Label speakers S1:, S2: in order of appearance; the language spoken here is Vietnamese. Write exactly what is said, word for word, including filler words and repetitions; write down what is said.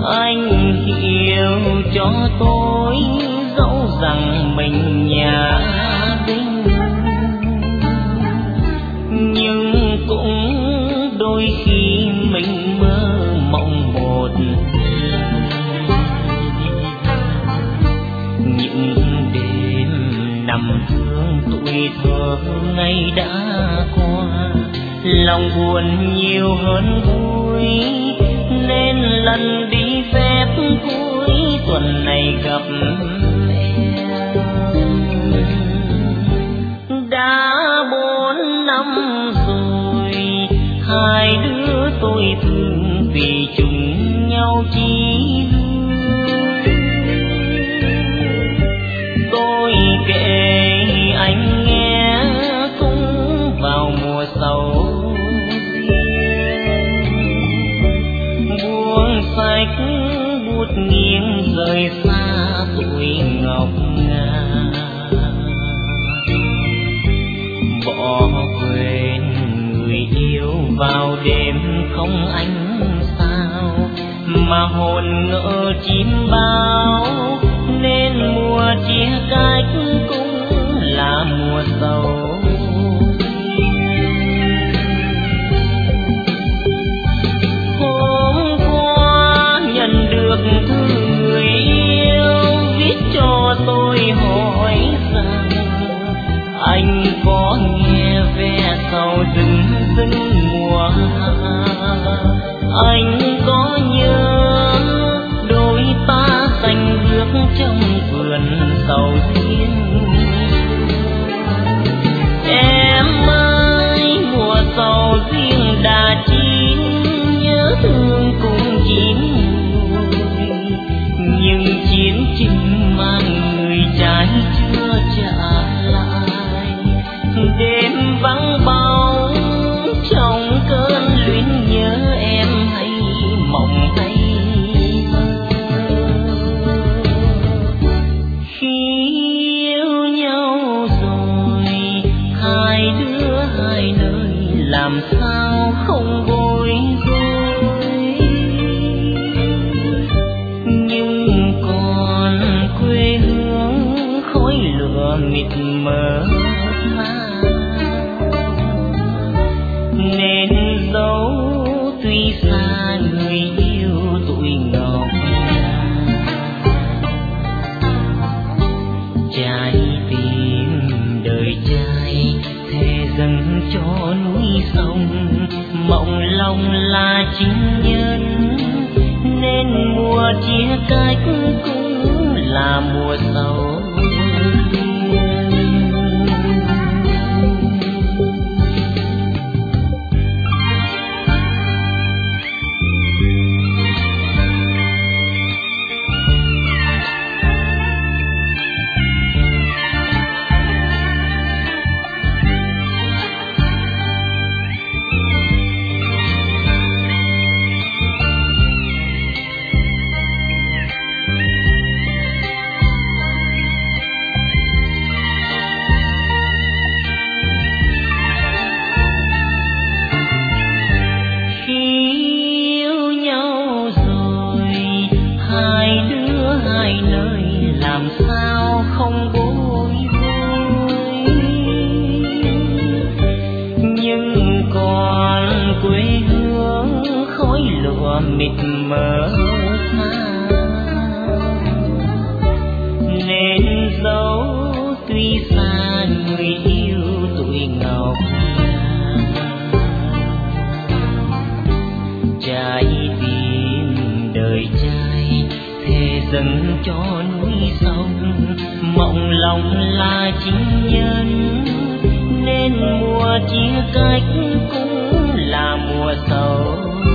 S1: Anh hiểu cho tôi dẫu rằng mình nhà đinh, nhưng cũng đôi khi mình mơ mộng một những đêm nằm thương tuổi thơ ngày đã qua. Lòng buồn nhiều hơn vui nên lần đi phép cuối tuần này gặp em. Đã bốn năm rồi hai đứa tôi thương vì chung nhau chí hướng. Tôi kể anh nghe cũng vào mùa sầu sách bút nghiêng rời xa tuổi ngọc ngà, bỏ quên người yêu vào đêm không ánh sao, mà hồn ngỡ chim bao nên mùa chia cách cũng là mùa sầu. Được thư người yêu viết cho tôi hỏi rằng anh có nghe ve sau rừng rừng mùa hạ, anh có nhớ đôi ta canh bước trong vườn sầu riêng. Em ơi mùa sầu riêng đã chín, nhớ thương cũng chín, nhưng chiến tranh mang người trái chưa trả lại. Đêm vắng bóng trong cơn luyến nhớ em hay mộng hay mơ. Khi yêu nhau rồi hai đứa hai nơi làm sao không bối rối, nhưng còn quê hương khói lửa mịt mờ nên dấu tuy xa người yêu tuổi ngọc trái tim đời trai thề dâng cho núi sông. Mộng lòng là chính nhân nên mùa chia cách cũng là mùa sầu. Mịt mờ nên dấu tuy xa người yêu tuổi ngọc trái tim đời trai thề dâng cho núi sông. Mộng lòng là chính nhân nên mùa chia cách cũng là mùa sầu.